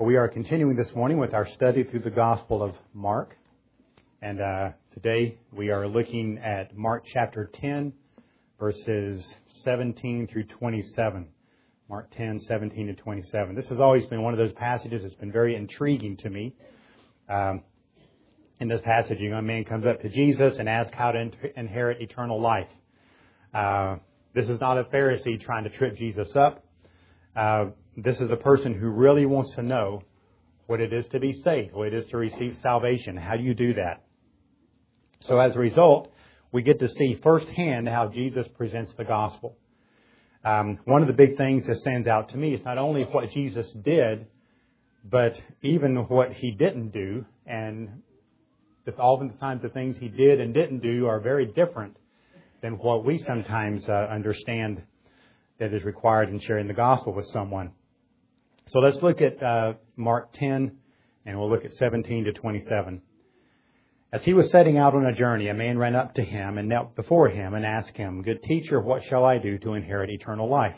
We are continuing this morning with our study through the Gospel of Mark. And today we are looking at Mark chapter 10, verses 17 through 27. Mark 10, 17 to 27. This has always been one of those passages that's been very intriguing to me. In this passage, a young man comes up to Jesus and asks how to inherit eternal life. This is not a Pharisee trying to trip Jesus up. This is a person who really wants to know what it is to be saved, what it is to receive salvation. How do you do that? So as a result, we get to see firsthand how Jesus presents the gospel. One of the big things that stands out to me is not only what Jesus did, but even what he didn't do. And oftentimes the things he did and didn't do are very different than what we sometimes understand that is required in sharing the gospel with someone. So let's look at Mark 10, and we'll look at 17 to 27. As he was setting out on a journey, a man ran up to him and knelt before him and asked him, "Good teacher, what shall I do to inherit eternal life?"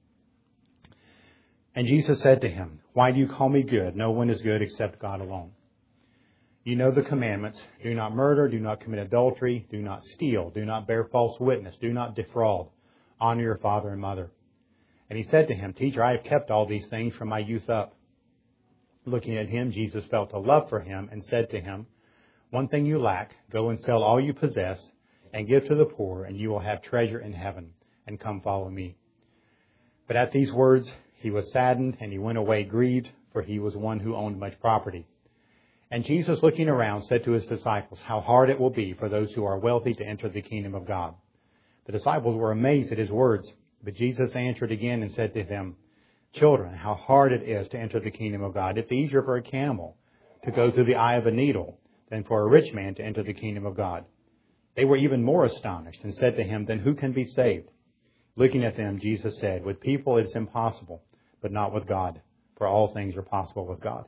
And Jesus said to him, "Why do you call me good? No one is good except God alone. You know the commandments. Do not murder, do not commit adultery, do not steal, do not bear false witness, do not defraud, honor your father and mother." And he said to him, "Teacher, I have kept all these things from my youth up." Looking at him, Jesus felt a love for him and said to him, "One thing you lack, go and sell all you possess and give to the poor, and you will have treasure in heaven, and come follow me." But at these words, he was saddened, and he went away grieved, for he was one who owned much property. And Jesus, looking around, said to his disciples, "How hard it will be for those who are wealthy to enter the kingdom of God." The disciples were amazed at his words. But Jesus answered again and said to them, "Children, how hard it is to enter the kingdom of God. It's easier for a camel to go through the eye of a needle than for a rich man to enter the kingdom of God." They were even more astonished and said to him, "Then who can be saved?" Looking at them, Jesus said, "With people it's impossible, but not with God, for all things are possible with God."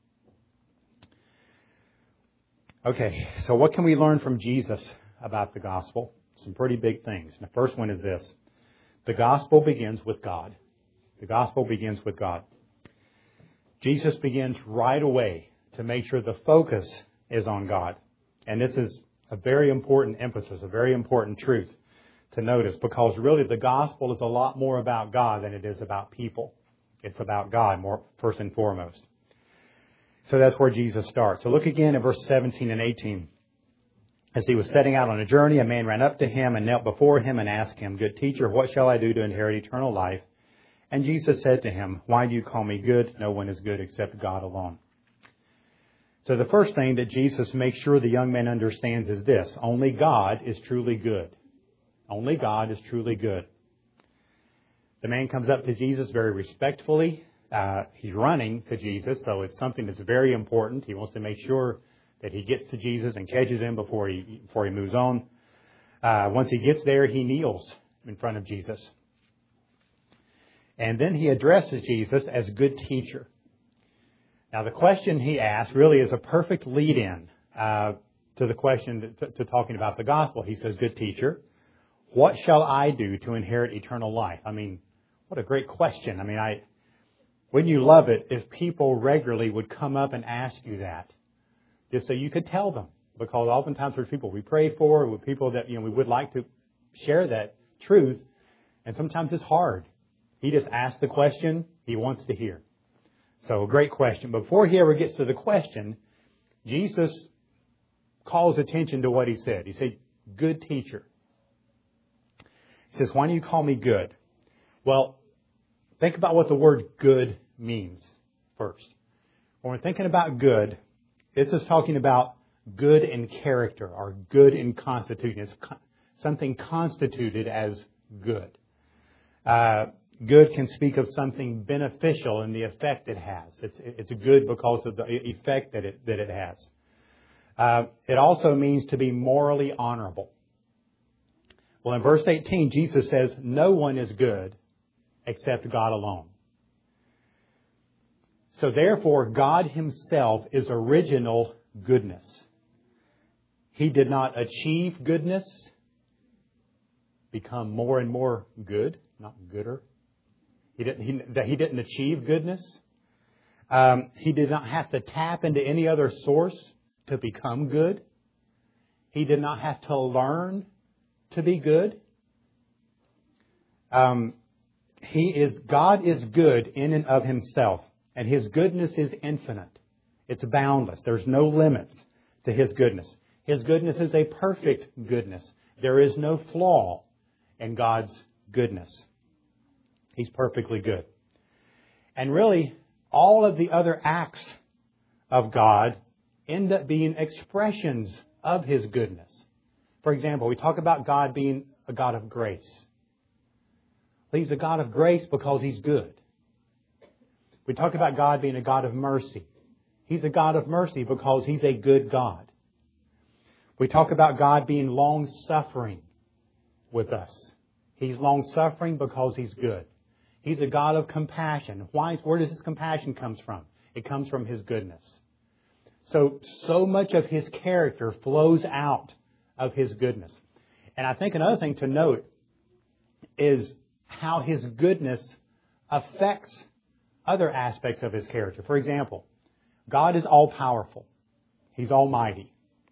Okay, so what can we learn from Jesus about the gospel? Some pretty big things. And the first one is this. The gospel begins with God. The gospel begins with God. Jesus begins right away to make sure the focus is on God. And this is a very important emphasis, a very important truth to notice, because really the gospel is a lot more about God than it is about people. It's about God more first and foremost. So that's where Jesus starts. So look again at verse 17 and 18. As he was setting out on a journey, a man ran up to him and knelt before him and asked him, "Good teacher, what shall I do to inherit eternal life?" And Jesus said to him, "Why do you call me good? No one is good except God alone." So the first thing that Jesus makes sure the young man understands is this. Only God is truly good. Only God is truly good. The man comes up to Jesus very respectfully. He's running to Jesus, so it's something that's very important. He wants to make sure that he gets to Jesus and catches him before he moves on. Once he gets there, he kneels in front of Jesus. And then he addresses Jesus as good teacher. Now, the question he asks really is a perfect lead-in to the question, to talking about the gospel. He says, "Good teacher, what shall I do to inherit eternal life?" I mean, what a great question. I mean, wouldn't you love it if people regularly would come up and ask you that? Just so you could tell them. Because oftentimes there's people we pray for, with people that we would like to share that truth, and sometimes it's hard. He just asks the question he wants to hear. So a great question. Before he ever gets to the question, Jesus calls attention to what he said. He said, "Good teacher." He says, "Why do you call me good?" Well, think about what the word good means first. When we're thinking about good, this is talking about good in character or good in constitution. It's something constituted as good. Good can speak of something beneficial in the effect it has. It's good because of the effect that it has. It also means to be morally honorable. Well, in verse 18, Jesus says, "No one is good except God alone." So therefore, God himself is original goodness. He did not achieve goodness, become more and more good, not gooder. He didn't achieve goodness. He did not have to tap into any other source to become good. He did not have to learn to be good. God is good in and of Himself, and His goodness is infinite. It's boundless. There's no limits to His goodness. His goodness is a perfect goodness. There is no flaw in God's goodness. He's perfectly good. And really, all of the other acts of God end up being expressions of His goodness. For example, we talk about God being a God of grace. He's a God of grace because He's good. We talk about God being a God of mercy. He's a God of mercy because He's a good God. We talk about God being long-suffering with us. He's long-suffering because He's good. He's a God of compassion. Where does His compassion come from? It comes from His goodness. So much of His character flows out of His goodness. And I think another thing to note is how His goodness affects other aspects of His character. For example, God is all-powerful. He's almighty.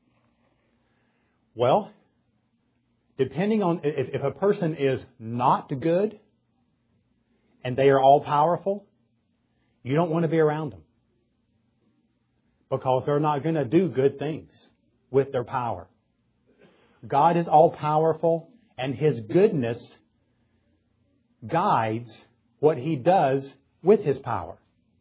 Well, depending on if a person is not good and they are all-powerful, you don't want to be around them because they're not going to do good things with their power. God is all-powerful, and His goodness guides what He does with His power.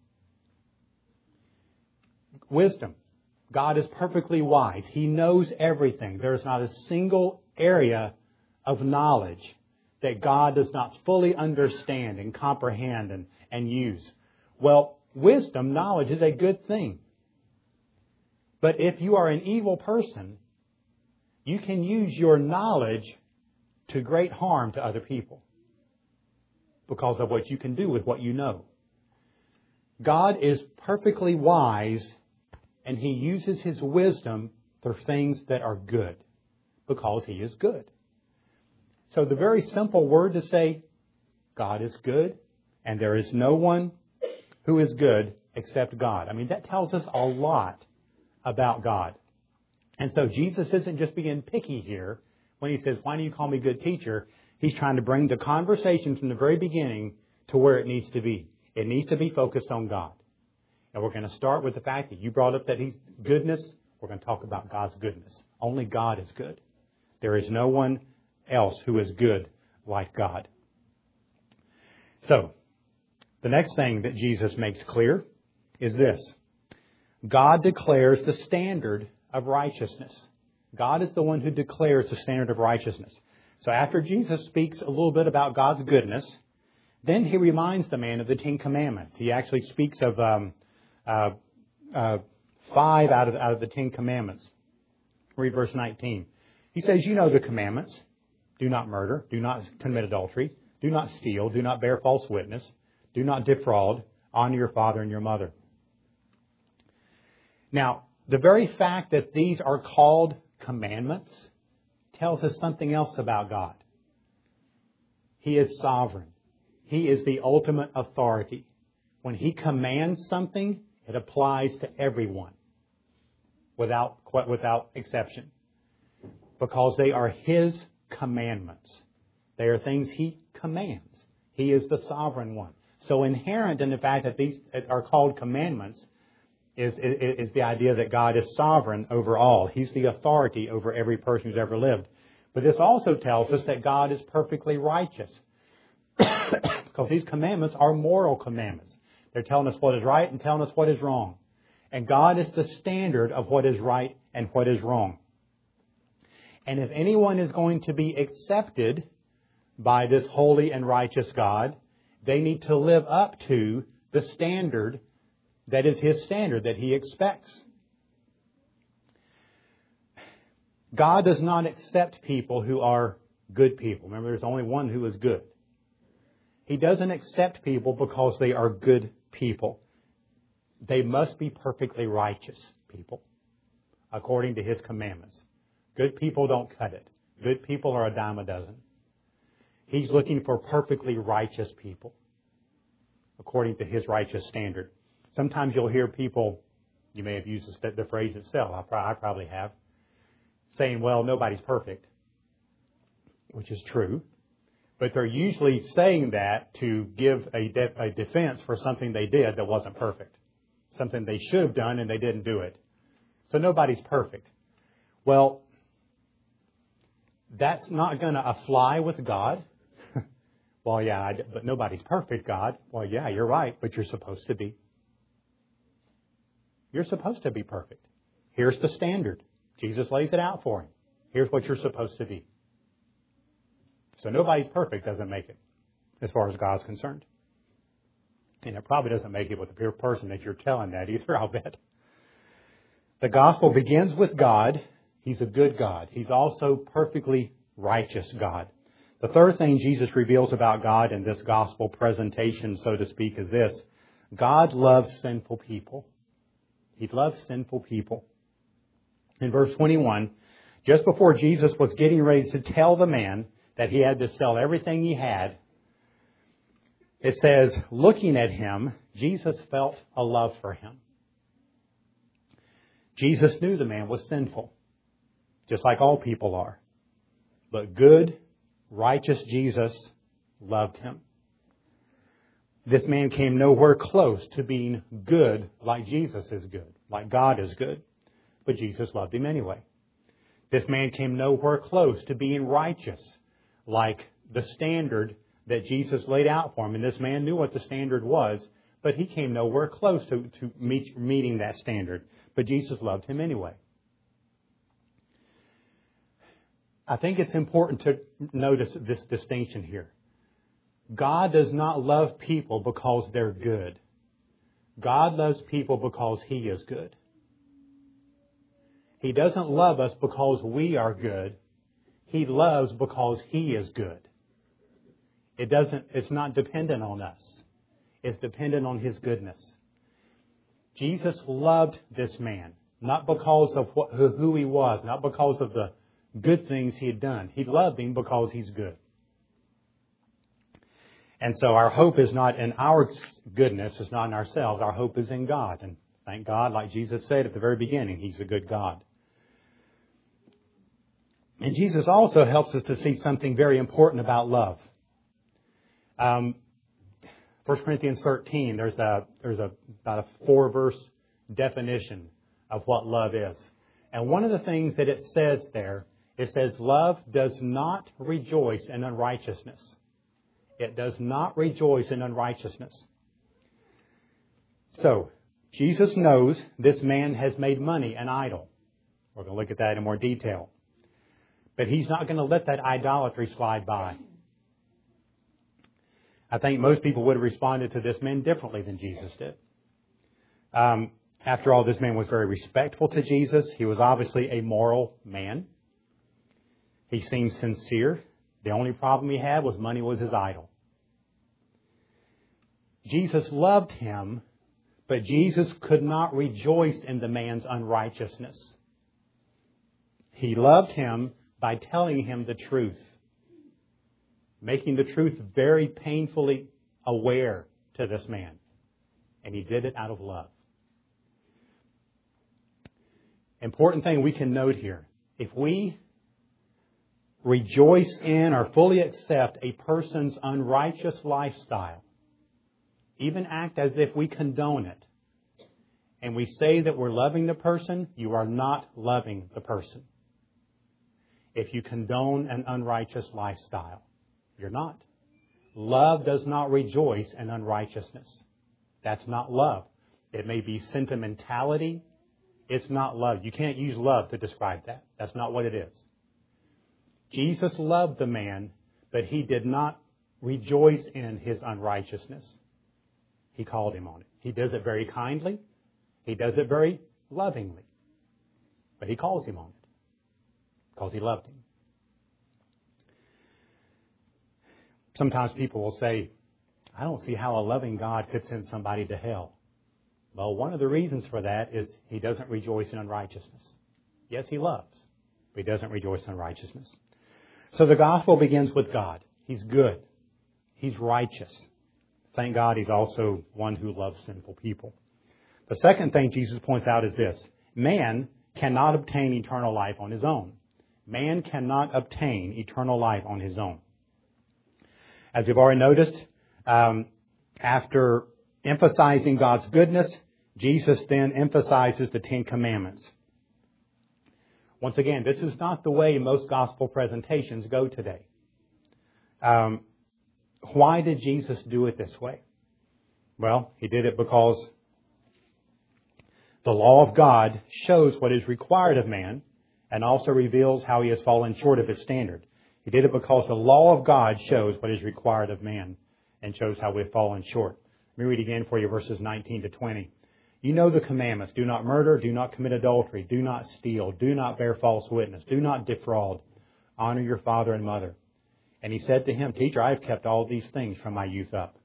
Wisdom. God is perfectly wise. He knows everything. There's not a single area of knowledge that God does not fully understand and comprehend and use. Well, wisdom, knowledge is a good thing. But if you are an evil person, you can use your knowledge to great harm to other people because of what you can do with what you know. God is perfectly wise, and He uses His wisdom for things that are good because He is good. So the very simple word to say, God is good, and there is no one who is good except God. I mean, that tells us a lot about God. And so Jesus isn't just being picky here when He says, why do you call me good teacher? He's trying to bring the conversation from the very beginning to where it needs to be. It needs to be focused on God. And we're going to start with the fact that you brought up that He's goodness. We're going to talk about God's goodness. Only God is good. There is no one else who is good like God. So, the next thing that Jesus makes clear is this. God declares the standard of righteousness. God is the one who declares the standard of righteousness. So after Jesus speaks a little bit about God's goodness, then He reminds the man of the Ten Commandments. He actually speaks of 5 out of the 10 commandments. Read verse 19. He says, you know the commandments. Do not murder. Do not commit adultery. Do not steal. Do not bear false witness. Do not defraud. Honor your father and your mother. Now, the very fact that these are called commandments tells us something else about God. He is sovereign. He is the ultimate authority. When He commands something, it applies to everyone without exception because they are His commandments. They are things He commands. He is the sovereign one. So inherent in the fact that these are called commandments is the idea that God is sovereign over all. He's the authority over every person who's ever lived. But this also tells us that God is perfectly righteous because these commandments are moral commandments. They're telling us what is right and telling us what is wrong. And God is the standard of what is right and what is wrong. And if anyone is going to be accepted by this holy and righteous God, they need to live up to the standard that is His standard that He expects. God does not accept people who are good people. Remember, there's only one who is good. He doesn't accept people because they are good people. They must be perfectly righteous people according to His commandments. Good people don't cut it. Good people are a dime a dozen. He's looking for perfectly righteous people according to His righteous standard. Sometimes you'll hear people, you may have used the phrase itself, I probably have, saying, well, nobody's perfect, which is true. But they're usually saying that to give a defense for something they did that wasn't perfect. Something they should have done and they didn't do it. So nobody's perfect. Well, that's not going to fly with God. Well, yeah, but nobody's perfect, God. Well, yeah, you're right, but you're supposed to be. You're supposed to be perfect. Here's the standard. Jesus lays it out for him. Here's what you're supposed to be. So nobody's perfect doesn't make it, as far as God's concerned. And it probably doesn't make it with the person that you're telling that either, I'll bet. The gospel begins with God. He's a good God. He's also perfectly righteous God. The third thing Jesus reveals about God in this gospel presentation, so to speak, is this. God loves sinful people. He loves sinful people. In verse 21, just before Jesus was getting ready to tell the man that he had to sell everything he had, it says, looking at him, Jesus felt a love for him. Jesus knew the man was sinful, just like all people are. But good, righteous Jesus loved him. This man came nowhere close to being good like Jesus is good, like God is good. But Jesus loved him anyway. This man came nowhere close to being righteous like the standard that Jesus laid out for him. And this man knew what the standard was, but he came nowhere close to meeting that standard. But Jesus loved him anyway. I think it's important to notice this distinction here. God does not love people because they're good. God loves people because He is good. He doesn't love us because we are good. He loves because He is good. It's not dependent on us. It's dependent on His goodness. Jesus loved this man, not because of who he was, not because of the good things he had done. He loved him because he's good. And so our hope is not in our goodness, it's not in ourselves. Our hope is in God. And thank God, like Jesus said at the very beginning, He's a good God. And Jesus also helps us to see something very important about love. 1 Corinthians 13, there's about a 4-verse definition of what love is. And one of the things that it says there, it says, love does not rejoice in unrighteousness. It does not rejoice in unrighteousness. So, Jesus knows this man has made money an idol. We're going to look at that in more detail. But He's not going to let that idolatry slide by. I think most people would have responded to this man differently than Jesus did. After all, this man was very respectful to Jesus. He was obviously a moral man. He seemed sincere. The only problem he had was money was his idol. Jesus loved him, but Jesus could not rejoice in the man's unrighteousness. He loved him by telling him the truth, making the truth very painfully aware to this man. And He did it out of love. Important thing we can note here. If we rejoice in or fully accept a person's unrighteous lifestyle, even act as if we condone it, and we say that we're loving the person, you are not loving the person. If you condone an unrighteous lifestyle, you're not. Love does not rejoice in unrighteousness. That's not love. It may be sentimentality. It's not love. You can't use love to describe that. That's not what it is. Jesus loved the man, but He did not rejoice in his unrighteousness. He called him on it. He does it very kindly. He does it very lovingly. But He calls him on it because He loved him. Sometimes people will say, I don't see how a loving God could send somebody to hell. Well, one of the reasons for that is He doesn't rejoice in unrighteousness. Yes, He loves, but He doesn't rejoice in unrighteousness. So the gospel begins with God. He's good. He's righteous. Thank God He's also one who loves sinful people. The second thing Jesus points out is this. Man cannot obtain eternal life on his own. Man cannot obtain eternal life on his own. As we've already noticed, after emphasizing God's goodness, Jesus then emphasizes the Ten Commandments. Once again, this is not the way most gospel presentations go today. Why did Jesus do it this way? Well, He did it because the law of God shows what is required of man and also reveals how he has fallen short of His standard. He did it because the law of God shows what is required of man and shows how we've fallen short. Let me read again for you verses 19 to 20. You know the commandments. Do not murder. Do not commit adultery. Do not steal. Do not bear false witness. Do not defraud. Honor your father and mother. And he said to him, Teacher, I have kept all these things from my youth up.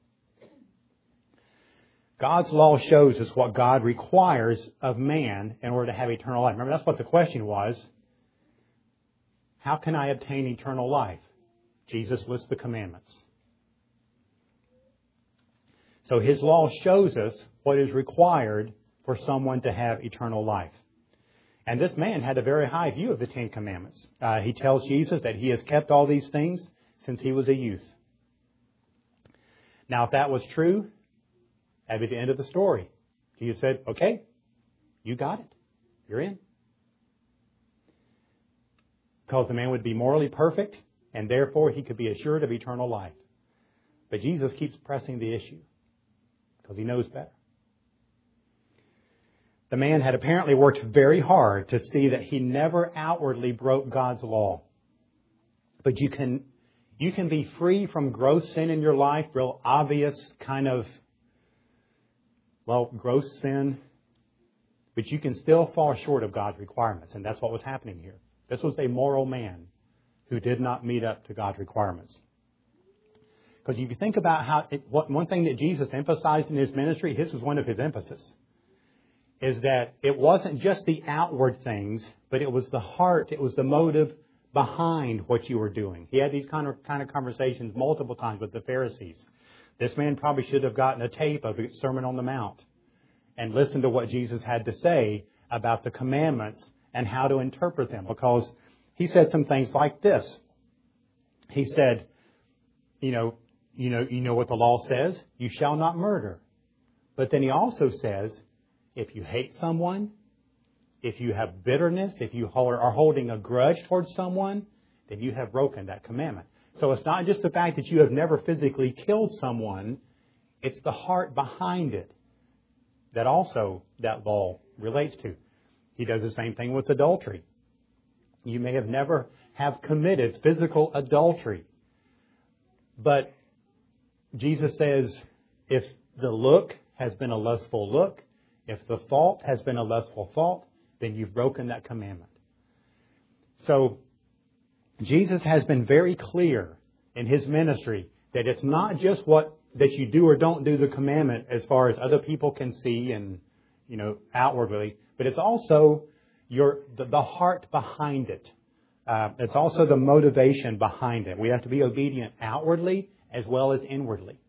God's law shows us what God requires of man in order to have eternal life. Remember, that's what the question was. How can I obtain eternal life? Jesus lists the commandments. So His law shows us what is required for someone to have eternal life. And this man had a very high view of the Ten Commandments. He tells Jesus that he has kept all these things since he was a youth. Now, if that was true, that'd be the end of the story. Jesus said, okay, you got it. You're in. Because the man would be morally perfect, and therefore he could be assured of eternal life. But Jesus keeps pressing the issue because He knows better. The man had apparently worked very hard to see that he never outwardly broke God's law. But you can be free from gross sin in your life, real obvious kind of, gross sin. But you can still fall short of God's requirements. And that's what was happening here. This was a moral man who did not meet up to God's requirements. Because if you think about one thing that Jesus emphasized in His ministry, this was one of His emphasis, is that it wasn't just the outward things, but it was the heart, it was the motive behind what you were doing. He had these kind of conversations multiple times with the Pharisees. This man probably should have gotten a tape of the Sermon on the Mount and listened to what Jesus had to say about the commandments and how to interpret them. Because He said some things like this. He said, you know what the law says? You shall not murder. But then He also says, if you hate someone, if you have bitterness, if you are holding a grudge towards someone, then you have broken that commandment. So it's not just the fact that you have never physically killed someone, it's the heart behind it that also that law relates to. He does the same thing with adultery. You may have never have committed physical adultery. But Jesus says, if the look has been a lustful look, if the thought has been a lustful thought, then you've broken that commandment. So Jesus has been very clear in His ministry that it's not just that you do or don't do the commandment as far as other people can see and, outwardly, but it's also the heart behind it. It's also the motivation behind it. We have to be obedient outwardly as well as inwardly.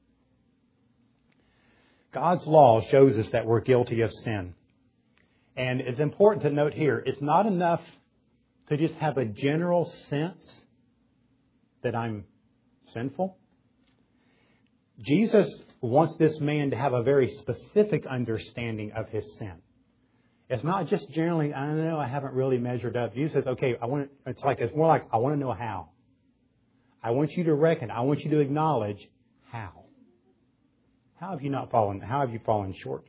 God's law shows us that we're guilty of sin. And it's important to note here, it's not enough to just have a general sense that I'm sinful. Jesus wants this man to have a very specific understanding of his sin. It's not just generally, I don't know, I haven't really measured up. Jesus says, okay, it's more like, I want to know how. I want you to reckon, I want you to acknowledge how. How have you fallen short?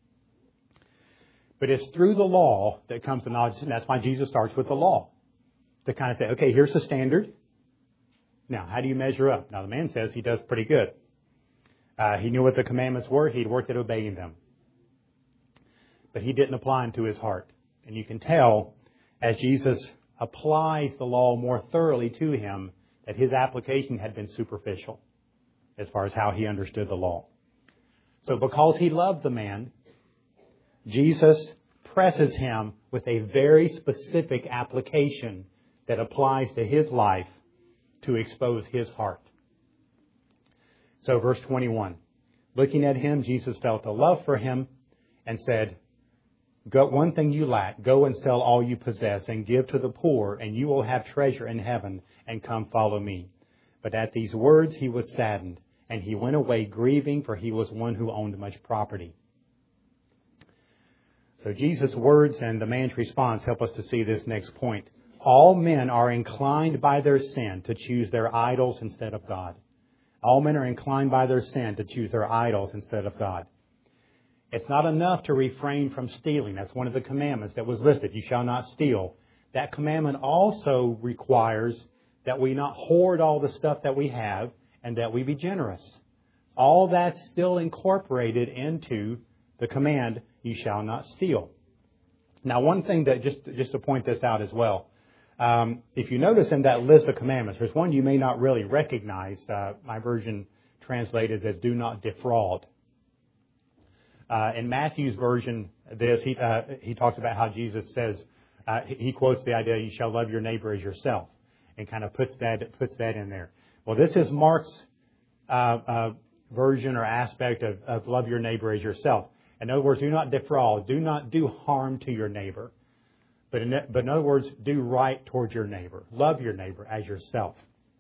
But it's through the law that comes the knowledge, and that's why Jesus starts with the law. To kind of say, okay, here's the standard. Now, how do you measure up? Now, the man says he does pretty good. He knew what the commandments were. He'd worked at obeying them. But he didn't apply them to his heart. And you can tell, as Jesus applies the law more thoroughly to him, that his application had been superficial as far as how he understood the law. So because he loved the man, Jesus presses him with a very specific application that applies to his life to expose his heart. So verse 21. Looking at him, Jesus felt a love for him and said, "Go, one thing you lack, go and sell all you possess and give to the poor, and you will have treasure in heaven, and come follow me." But at these words he was saddened, and he went away grieving, for he was one who owned much property. So Jesus' words and the man's response help us to see this next point. All men are inclined by their sin to choose their idols instead of God. All men are inclined by their sin to choose their idols instead of God. It's not enough to refrain from stealing. That's one of the commandments that was listed. You shall not steal. That commandment also requires that we not hoard all the stuff that we have and that we be generous. All that's still incorporated into the command, you shall not steal. Now, one thing that just to point this out as well, if you notice in that list of commandments, there's one you may not really recognize. My version translated as "do not defraud." In Matthew's version, he talks about how Jesus says, he quotes the idea, "You shall love your neighbor as yourself," and kind of puts that in there. Well, this is Mark's version or aspect of love your neighbor as yourself. In other words, do not defraud, do not do harm to your neighbor. But in other words, do right towards your neighbor. Love your neighbor as yourself.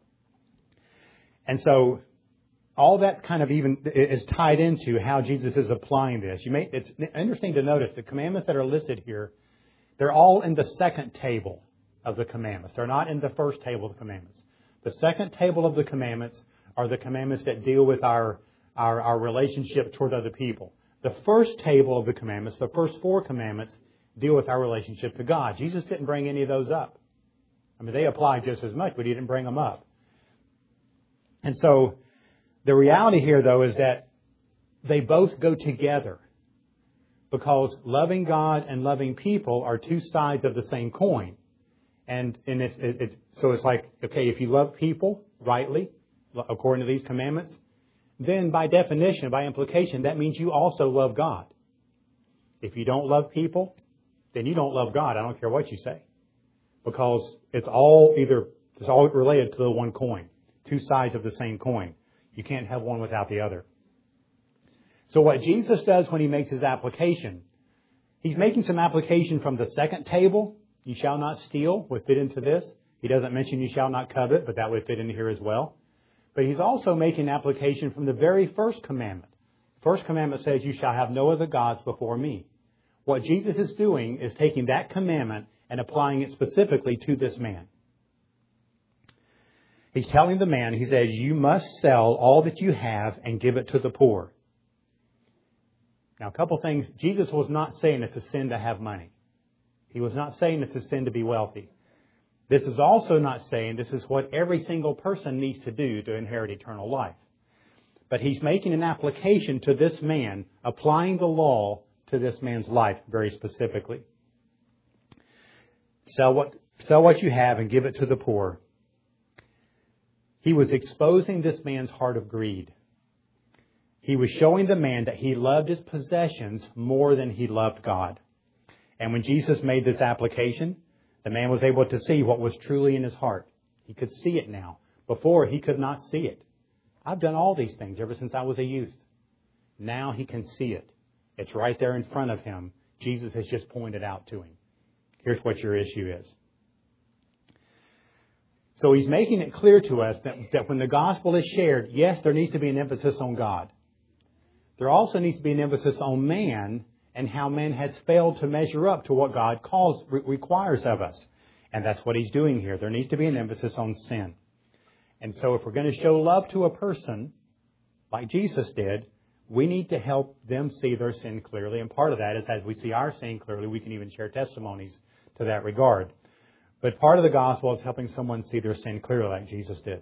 And so all that kind of even is tied into how Jesus is applying this. It's interesting to notice the commandments that are listed here, they're all in the second table of the commandments. They're not in the first table of the commandments. The second table of the commandments are the commandments that deal with our relationship toward other people. The first table of the commandments, the first 4 commandments, deal with our relationship to God. Jesus didn't bring any of those up. I mean, they apply just as much, but He didn't bring them up. And so the reality here, though, is that they both go together, because loving God and loving people are 2 sides of the same coin. And so it's like, okay, if you love people rightly, according to these commandments, then by definition, by implication, that means you also love God. If you don't love people, then you don't love God. I don't care what you say. Because it's all related to the one coin. 2 sides of the same coin. You can't have one without the other. So what Jesus does when He makes His application, He's making some application from the second table. You shall not steal would fit into this. He doesn't mention you shall not covet, but that would fit into here as well. But He's also making application from the very first commandment. First commandment says, "You shall have no other gods before me." What Jesus is doing is taking that commandment and applying it specifically to this man. He's telling the man, He says, "You must sell all that you have and give it to the poor." Now, a couple things. Jesus was not saying it's a sin to have money. He was not saying it's a sin to be wealthy. This is also not saying this is what every single person needs to do to inherit eternal life. But He's making an application to this man, applying the law to this man's life very specifically. Sell what you have and give it to the poor. He was exposing this man's heart of greed. He was showing the man that he loved his possessions more than he loved God. And when Jesus made this application, the man was able to see what was truly in his heart. He could see it now. Before, he could not see it. I've done all these things ever since I was a youth. Now he can see it. It's right there in front of him. Jesus has just pointed out to him. Here's what your issue is. So He's making it clear to us that when the gospel is shared, yes, there needs to be an emphasis on God. There also needs to be an emphasis on man and how man has failed to measure up to what God requires of us. And that's what He's doing here. There needs to be an emphasis on sin. And so if we're going to show love to a person, like Jesus did, we need to help them see their sin clearly. And part of that is as we see our sin clearly, we can even share testimonies to that regard. But part of the gospel is helping someone see their sin clearly like Jesus did.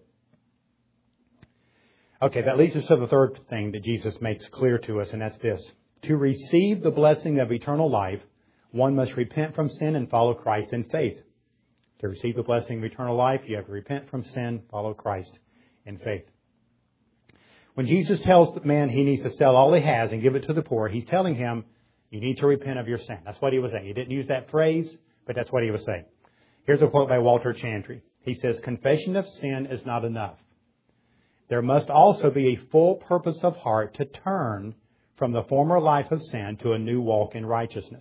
Okay, that leads us to the third thing that Jesus makes clear to us, and that's this. To receive the blessing of eternal life, one must repent from sin and follow Christ in faith. To receive the blessing of eternal life, you have to repent from sin, follow Christ in faith. When Jesus tells the man he needs to sell all he has and give it to the poor, He's telling him, you need to repent of your sin. That's what He was saying. He didn't use that phrase, but that's what He was saying. Here's a quote by Walter Chantry. He says, "Confession of sin is not enough. There must also be a full purpose of heart to turn from the former life of sin to a new walk in righteousness.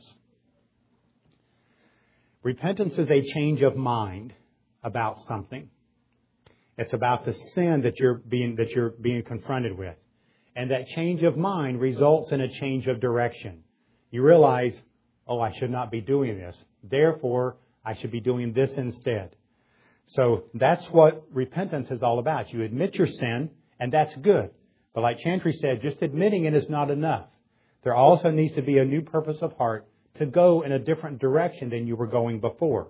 Repentance is a change of mind about something. It's about the sin that you're being confronted with. And that change of mind results in a change of direction. You realize, oh, I should not be doing this. Therefore, I should be doing this instead. So that's what repentance is all about. You admit your sin, and that's good. But like Chantry said, just admitting it is not enough. There also needs to be a new purpose of heart to go in a different direction than you were going before.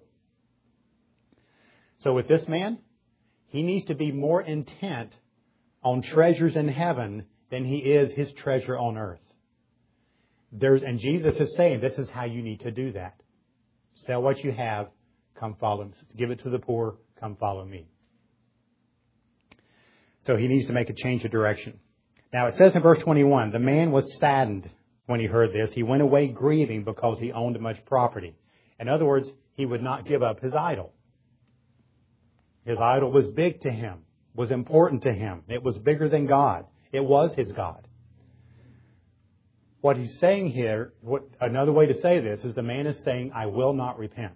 So with this man, he needs to be more intent on treasures in heaven than he is his treasure on earth. And Jesus is saying, this is how you need to do that. Sell what you have, come follow me. Give it to the poor, come follow me. So he needs to make a change of direction. Now it says in verse 21, the man was saddened when he heard this. He went away grieving because he owned much property. In other words, he would not give up his idol. His idol was big to him, was important to him. It was bigger than God. It was his God. What he's saying here, another way to say this is the man is saying, I will not repent.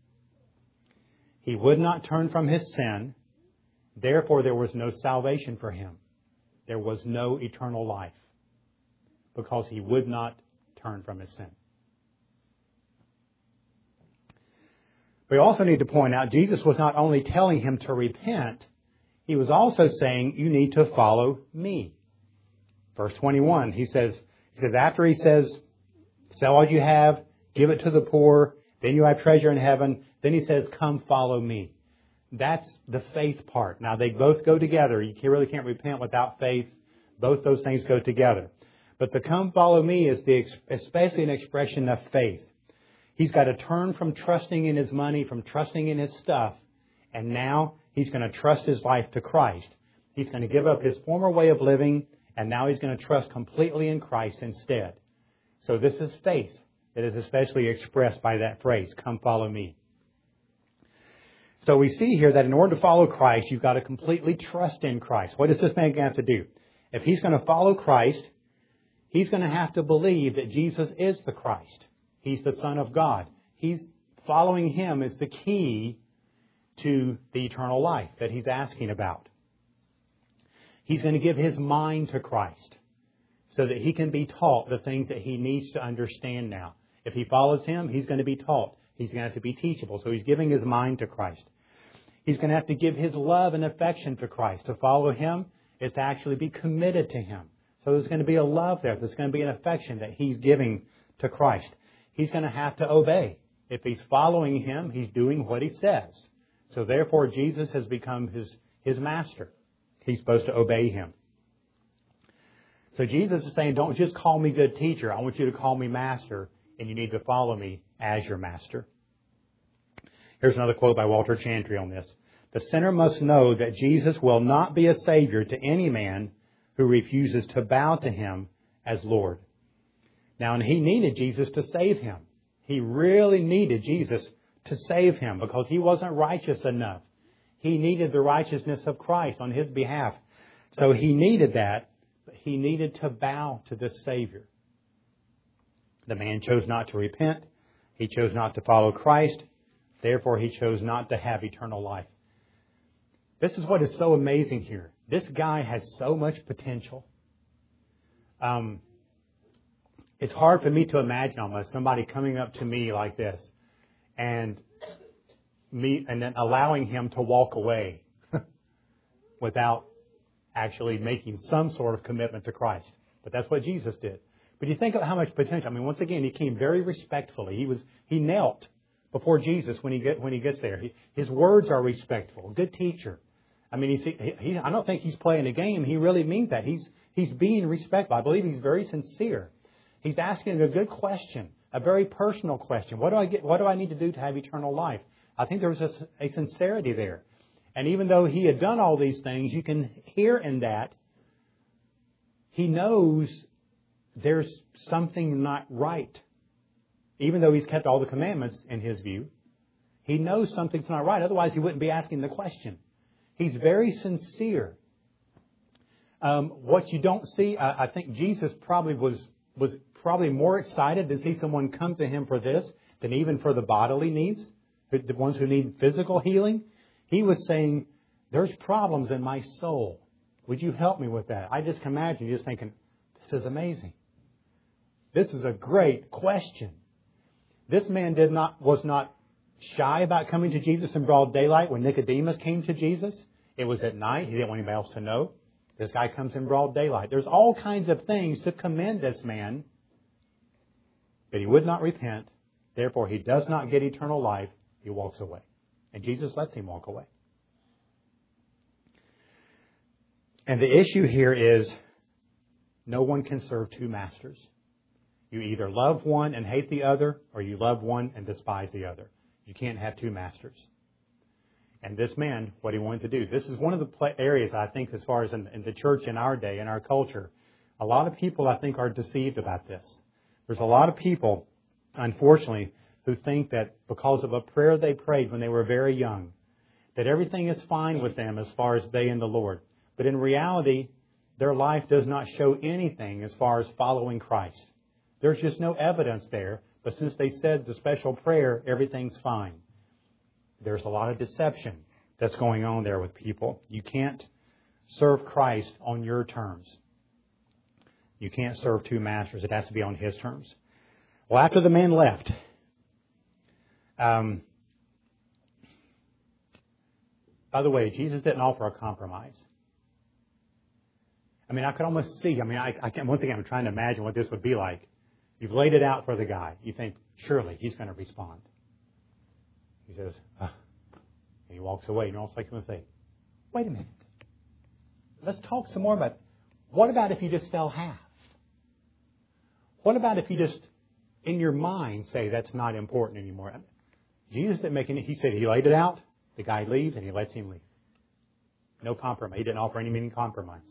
He would not turn from his sin. Therefore, there was no salvation for him. There was no eternal life because he would not turn from his sin. We also need to point out, Jesus was not only telling him to repent, he was also saying, you need to follow me. Verse 21, he says, after he says, sell all you have, give it to the poor, then you have treasure in heaven. Then he says, come follow me. That's the faith part. Now, they both go together. You really can't repent without faith. Both those things go together. But the come follow me is especially an expression of faith. He's got to turn from trusting in his money, from trusting in his stuff, and now he's going to trust his life to Christ. He's going to give up his former way of living, and now he's going to trust completely in Christ instead. So this is faith that is especially expressed by that phrase, come follow me. So we see here that in order to follow Christ, you've got to completely trust in Christ. What does this man have to do? If he's going to follow Christ, he's going to have to believe that Jesus is the Christ. He's the Son of God. Following him is the key to the eternal life that he's asking about. He's going to give his mind to Christ so that he can be taught the things that he needs to understand now. If he follows him, he's going to be taught. He's going to have to be teachable. So he's giving his mind to Christ. He's going to have to give his love and affection to Christ. To follow him is to actually be committed to him. So there's going to be a love there. There's going to be an affection that he's giving to Christ. He's going to have to obey. If he's following him, he's doing what he says. So therefore, Jesus has become his master. He's supposed to obey him. So Jesus is saying, don't just call me good teacher. I want you to call me master, and you need to follow me as your master. Here's another quote by Walter Chantry on this. The sinner must know that Jesus will not be a Savior to any man who refuses to bow to him as Lord. Now, and he needed Jesus to save him. He really needed Jesus to save him because he wasn't righteous enough. He needed the righteousness of Christ on his behalf. So he needed that, but he needed to bow to this Savior. The man chose not to repent. He chose not to follow Christ. Therefore, he chose not to have eternal life. This is what is so amazing here. This guy has so much potential. It's hard for me to imagine almost somebody coming up to me like this and then allowing him to walk away without actually making some sort of commitment to Christ. But that's what Jesus did. But you think of how much potential. I mean, once again, he came very respectfully. He knelt before Jesus when he gets there. His words are respectful. Good teacher. I mean, I don't think he's playing a game. He really means that. He's being respectful. I believe he's very sincere. He's asking a good question, a very personal question. What do I need to do to have eternal life? I think there was a sincerity there. And even though he had done all these things, you can hear in that he knows there's something not right. Even though he's kept all the commandments in his view, he knows something's not right. Otherwise, he wouldn't be asking the question. He's very sincere. What you don't see, I think Jesus probably was was probably more excited to see someone come to him for this than even for the bodily needs, the ones who need physical healing. He was saying, there's problems in my soul. Would you help me with that? I just can imagine you just thinking, this is amazing. This is a great question. This man was not shy about coming to Jesus in broad daylight. When Nicodemus came to Jesus, it was at night. He didn't want anybody else to know. This guy comes in broad daylight. There's all kinds of things to commend this man. But he would not repent. Therefore, he does not get eternal life. He walks away. And Jesus lets him walk away. And the issue here is no one can serve two masters. You either love one and hate the other, or you love one and despise the other. You can't have two masters. And this man, what he wanted to do, this is one of the areas I think as far as in the church in our day, in our culture, a lot of people I think are deceived about this. There's a lot of people, unfortunately, who think that because of a prayer they prayed when they were very young, that everything is fine with them as far as they and the Lord. But in reality, their life does not show anything as far as following Christ. There's just no evidence there. But since they said the special prayer, everything's fine. There's a lot of deception that's going on there with people. You can't serve Christ on your terms. You can't serve two masters. It has to be on His terms. Well, after the man left, by the way, Jesus didn't offer a compromise. I mean, I could almost see. I mean, one thing I'm trying to imagine what this would be like. You've laid it out for the guy. You think, surely he's going to respond. He says, and he walks away. And almost like he's going to say, wait a minute. Let's talk some more about it. What about if you just sell half? What about if you just, in your mind, say that's not important anymore? Jesus didn't make any. He said he laid it out. The guy leaves and he lets him leave. No compromise. He didn't offer any meaning compromise.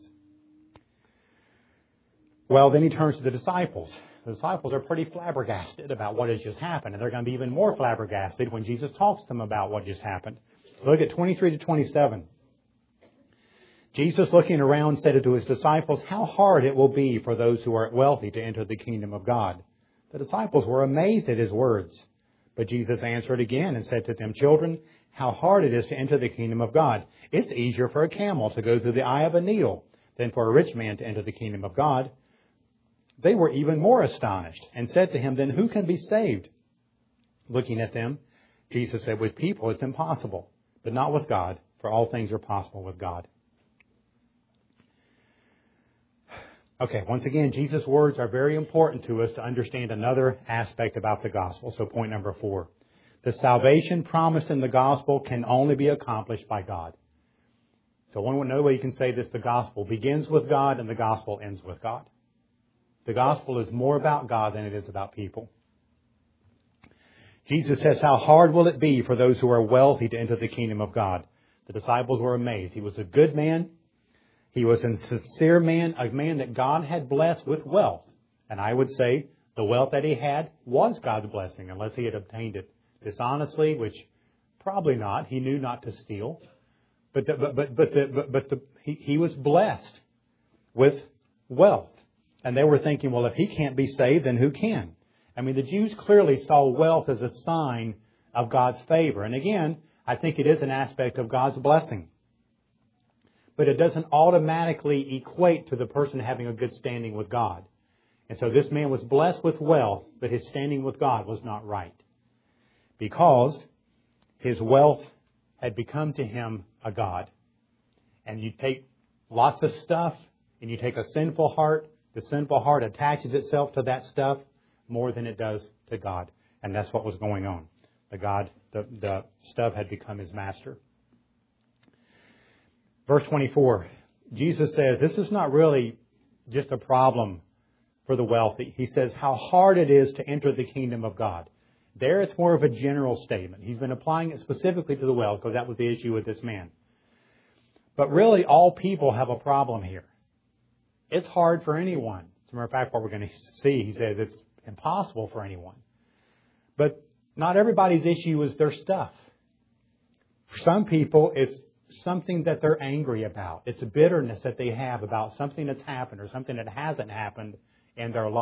Well, then he turns to the disciples. The disciples are pretty flabbergasted about what has just happened. And they're going to be even more flabbergasted when Jesus talks to them about what just happened. Look at 23 to 27. Jesus, looking around, said to His disciples, how hard it will be for those who are wealthy to enter the kingdom of God. The disciples were amazed at His words. But Jesus answered again and said to them, children, how hard it is to enter the kingdom of God. It's easier for a camel to go through the eye of a needle than for a rich man to enter the kingdom of God. They were even more astonished and said to Him, then who can be saved? Looking at them, Jesus said, with people it's impossible, but not with God, for all things are possible with God. Okay, once again, Jesus' words are very important to us to understand another aspect about the gospel. So point number 4. The salvation promised in the gospel can only be accomplished by God. So another way you can say this, the gospel begins with God and the gospel ends with God. The gospel is more about God than it is about people. Jesus says, how hard will it be for those who are wealthy to enter the kingdom of God? The disciples were amazed. He was a good man. He was a sincere man, a man that God had blessed with wealth. And I would say the wealth that he had was God's blessing, unless he had obtained it dishonestly, which probably not. He knew not to steal. But he was blessed with wealth. And they were thinking, well, if he can't be saved, then who can? I mean, the Jews clearly saw wealth as a sign of God's favor. And again, I think it is an aspect of God's blessing. But it doesn't automatically equate to the person having a good standing with God. And so this man was blessed with wealth, but his standing with God was not right. Because his wealth had become to him a god. And you take lots of stuff, and you take a sinful heart. The sinful heart attaches itself to that stuff more than it does to God. And that's what was going on. The stuff had become his master. Verse 24, Jesus says, this is not really just a problem for the wealthy. He says how hard it is to enter the kingdom of God. There it's more of a general statement. He's been applying it specifically to the wealth because that was the issue with this man. But really, all people have a problem here. It's hard for anyone. As a matter of fact, what we're going to see, he says it's impossible for anyone. But not everybody's issue is their stuff. For some people, it's something that they're angry about. It's a bitterness that they have about something that's happened or something that hasn't happened in their life.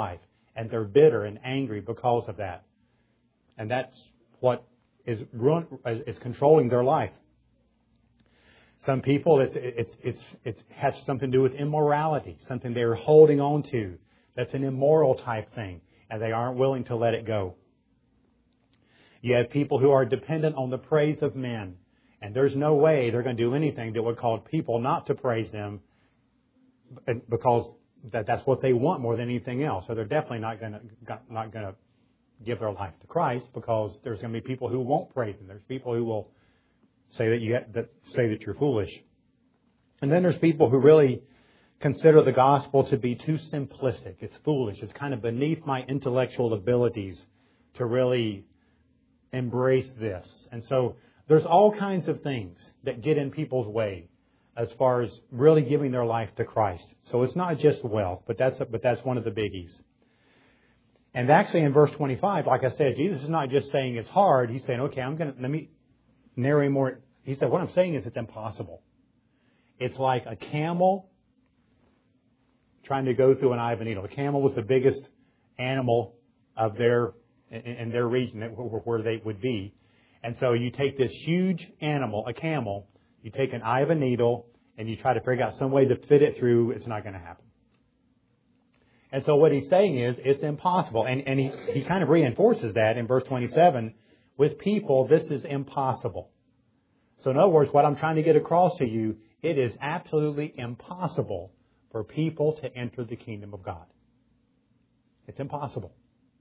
and they're bitter and angry because of that. And that's what is controlling their life. Some people, it has something to do with immorality, something they're holding on to. That's an immoral type thing, and they aren't willing to let it go. You have people who are dependent on the praise of men, and there's no way they're going to do anything that would cause people not to praise them, because that's what they want more than anything else. So they're definitely not going to give their life to Christ, because there's going to be people who won't praise Him. There's people who will say that you're foolish. And then there's people who really consider the gospel to be too simplistic. It's foolish. It's kind of beneath my intellectual abilities to really embrace this. And so there's all kinds of things that get in people's way as far as really giving their life to Christ. So it's not just wealth, but that's one of the biggies. And actually in verse 25, like I said, Jesus is not just saying it's hard. He's saying, okay, let me narrate more. He said, what I'm saying is it's impossible. It's like a camel trying to go through an eye of a needle. The camel was the biggest animal of in their region where they would be. And so you take this huge animal, a camel, you take an eye of a needle, and you try to figure out some way to fit it through. It's not going to happen. And so what he's saying is it's impossible. And he kind of reinforces that in verse 27. With people, this is impossible. So in other words, what I'm trying to get across to you, it is absolutely impossible for people to enter the kingdom of God. It's impossible.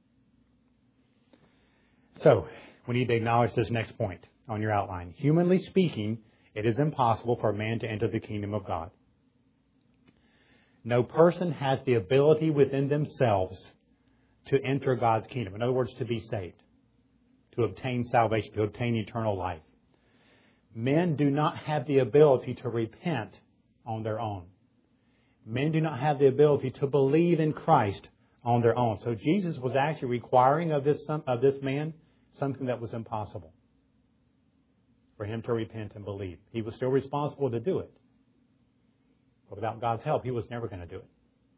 So we need to acknowledge this next point on your outline. Humanly speaking, it is impossible for a man to enter the kingdom of God. No person has the ability within themselves to enter God's kingdom. In other words, to be saved, to obtain salvation, to obtain eternal life. Men do not have the ability to repent on their own. Men do not have the ability to believe in Christ on their own. So Jesus was actually requiring of this man something that was impossible, for him to repent and believe. He was still responsible to do it. But without God's help, he was never going to do it.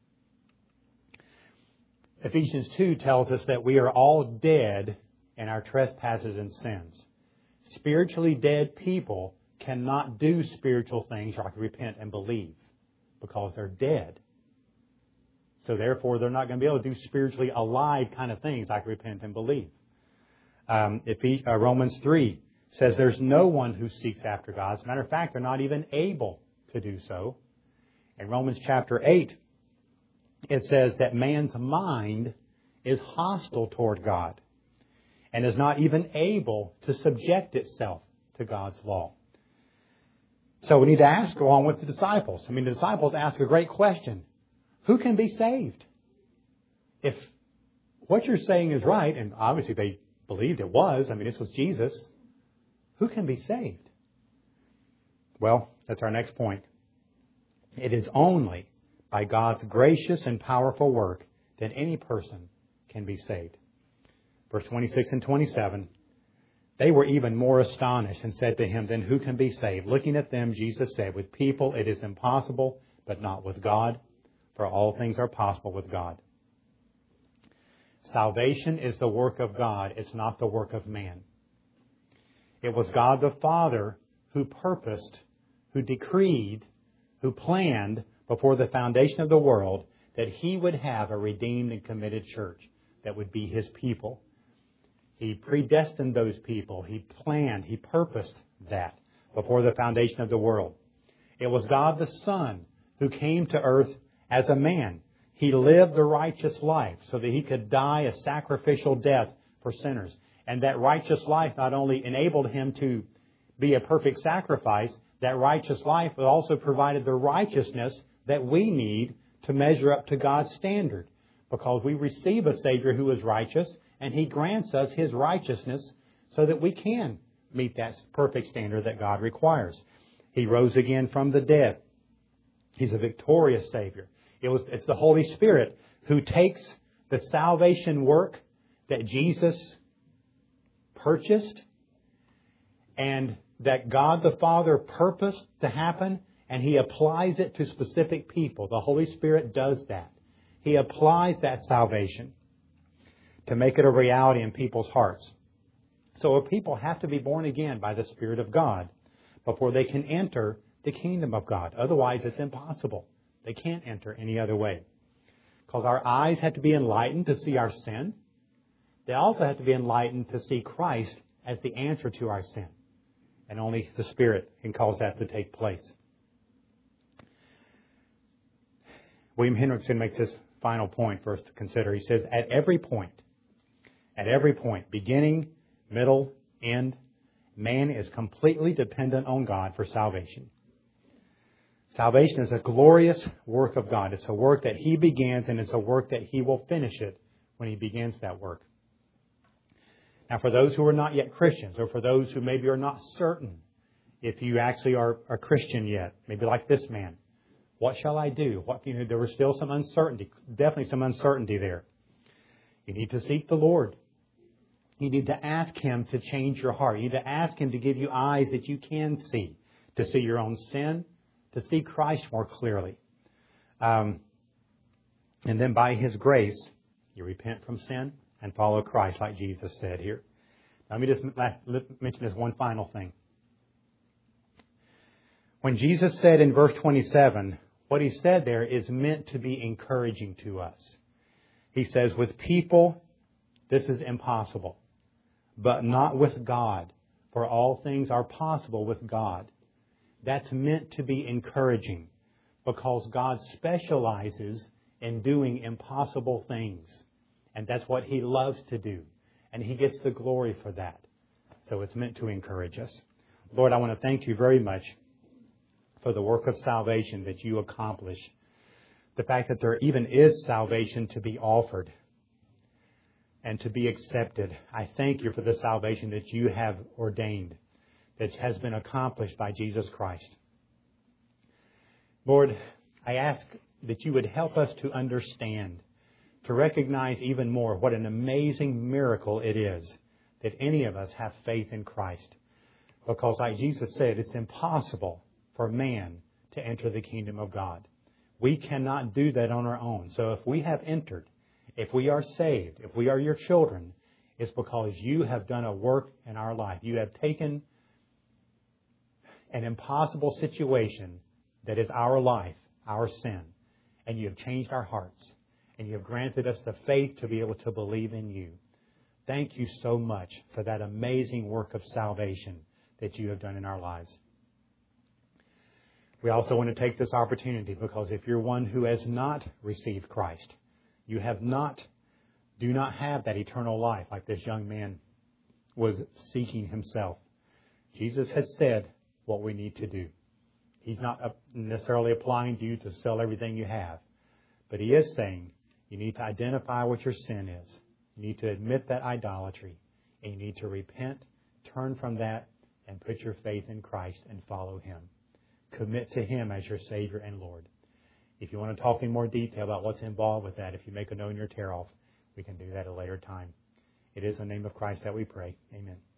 Ephesians 2 tells us that we are all dead in our trespasses and sins. Spiritually dead people cannot do spiritual things like repent and believe because they're dead. So therefore, they're not going to be able to do spiritually alive kind of things like repent and believe. Romans 3 says there's no one who seeks after God. As a matter of fact, they're not even able to do so. In Romans chapter 8, it says that man's mind is hostile toward God and is not even able to subject itself to God's law. So we need to ask along with the disciples. The disciples ask a great question. Who can be saved? If what you're saying is right, and obviously they believed it was, this was Jesus, who can be saved? Well, that's our next point. It is only by God's gracious and powerful work that any person can be saved. Verse 26 and 27, they were even more astonished and said to him, then who can be saved? Looking at them, Jesus said, with people it is impossible, but not with God, for all things are possible with God. Salvation is the work of God. It's not the work of man. It was God the Father who purposed, who decreed, who planned before the foundation of the world that He would have a redeemed and committed church that would be His people. He predestined those people. He planned, He purposed that before the foundation of the world. It was God the Son who came to earth as a man. He lived the righteous life so that He could die a sacrificial death for sinners. And that righteous life not only enabled Him to be a perfect sacrifice, that righteous life also provided the righteousness that we need to measure up to God's standard. Because we receive a Savior who is righteous, and He grants us His righteousness so that we can meet that perfect standard that God requires. He rose again from the dead. He's a victorious Savior. It's the Holy Spirit who takes the salvation work that Jesus purchased and that God the Father purposed to happen, and He applies it to specific people. The Holy Spirit does that. He applies that salvation. to make it a reality in people's hearts. So people have to be born again by the Spirit of God before they can enter the kingdom of God. Otherwise, it's impossible. They can't enter any other way. Because our eyes have to be enlightened to see our sin. They also have to be enlightened to see Christ as the answer to our sin. And only the Spirit can cause that to take place. William Hendrickson makes this final point for us to consider. He says, at every point, beginning, middle, end, man is completely dependent on God for salvation. Salvation is a glorious work of God. It's a work that He begins, and it's a work that He will finish it when He begins that work. Now, for those who are not yet Christians, or for those who maybe are not certain if you actually are a Christian yet, maybe like this man, what shall I do? There was still some uncertainty, definitely some uncertainty there. You need to seek the Lord. You need to ask Him to change your heart. You need to ask Him to give you eyes that you can see, to see your own sin, to see Christ more clearly. And then by His grace, you repent from sin and follow Christ like Jesus said here. Let me just mention this one final thing. When Jesus said in verse 27, what He said there is meant to be encouraging to us. He says, with people, this is impossible, but not with God, for all things are possible with God. That's meant to be encouraging because God specializes in doing impossible things. And that's what He loves to do. And He gets the glory for that. So it's meant to encourage us. Lord, I want to thank You very much for the work of salvation that You accomplish. The fact that there even is salvation to be offered and to be accepted. I thank You for the salvation that You have ordained, that has been accomplished by Jesus Christ. Lord, I ask that You would help us to understand, to recognize even more what an amazing miracle it is that any of us have faith in Christ. Because like Jesus said, it's impossible for man to enter the kingdom of God. We cannot do that on our own. So if we have entered, if we are saved, if we are Your children, it's because You have done a work in our life. You have taken an impossible situation that is our life, our sin, and You have changed our hearts. And You have granted us the faith to be able to believe in You. Thank You so much for that amazing work of salvation that You have done in our lives. We also want to take this opportunity because if you're one who has not received Christ, you do not have that eternal life like this young man was seeking himself. Jesus has said what we need to do. He's not necessarily applying to you to sell everything you have, but He is saying you need to identify what your sin is. You need to admit that idolatry, and you need to repent, turn from that, and put your faith in Christ and follow Him. Commit to Him as your Savior and Lord. If you want to talk in more detail about what's involved with that, if you make a note in your tear-off, we can do that at a later time. It is in the name of Christ that we pray. Amen.